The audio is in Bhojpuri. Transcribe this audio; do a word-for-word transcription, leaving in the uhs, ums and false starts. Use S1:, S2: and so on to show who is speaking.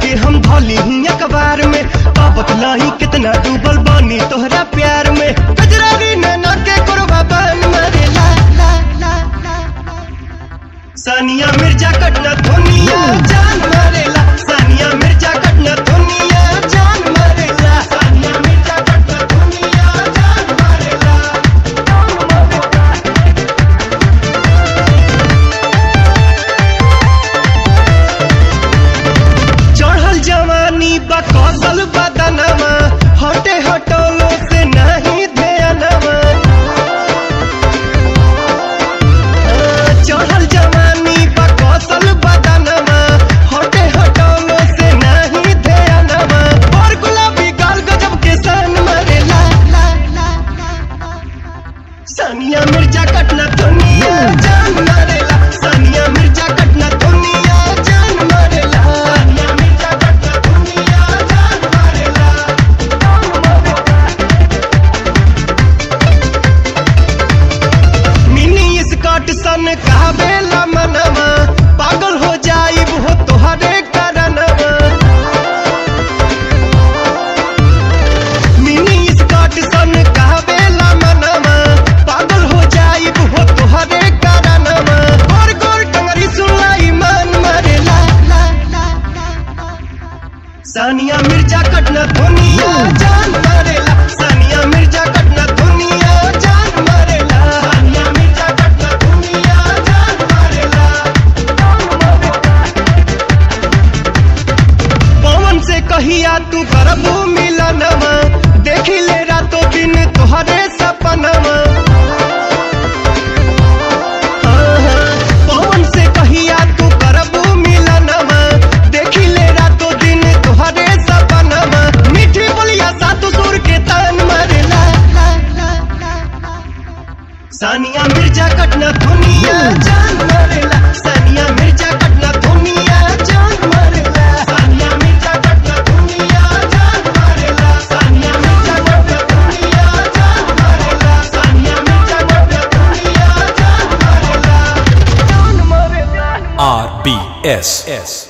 S1: के हम धोली ही अखबार में, बतलाई कितना डूबल बानी तोहरा प्यार में। गजरारी नैना के कुरबा बन मरे ला ला ला ला। सानिया मिर्जा कटना दुनिया जान मरेला, सानिया मिर्जा कटना दुनिया जान मरेला, सानिया मिर्जा कटना दुनिया जान मरेला। चढ़ल जवानी बा कौशल बदनवा, हटे हटोलो से नहीं ध्यानवा। चढ़ल जवानी बा कौशल बदनवा, हटे हटोलो से नहीं ध्यानवा। और गुलाबी गाल गजब के सन मरे ला ला ला ला। सानिया मिर्जा कटना दुनिया जान मरेला, सानिया मिर्जा कटना दुनिया जान मरेला, सानिया मिर्जा कटना दुनिया जान मरेला। मिनी स्कर्ट सन कहबेला मनवा, पागल हो जाइब हो तोहरे करनवा। मिनी स्कर्ट सन कहबेला मनवा, पागल हो जाइब हो तोहरे करनवा। गोर गोर टंगरी सुनाई मन मरे ला ला ला ला। सानिया मिर्जा कटना दुनिया जान मरेला, सानिया मिर्जा कटना दुनिया जान मरेला, सानिया मिर्जा कटना दुनिया जान मरेला। पवन से कहिया तू करबू मिलनवा, देखी ले रातों दिन तोहरे सपनवा। पवन से कहिया तू करबू मिलनवा, देखी ले रातों दिन तोहरे सपनवा। मीठी बोलिया सातु सुर के तान मरे ला ला ला ला। सानिया मिर्जा कटना दुनिया जान मरेला, सानिया मिर्जा कटना दुनिया जान मरेला, सानिया मिर्जा कटना दुनिया जान मरेला, सानिया मिर्जा कटना दुनिया जान मरेला, सानिया मिर्जा कटना दुनिया जान मरेला, जान मरेला।
S2: R B S S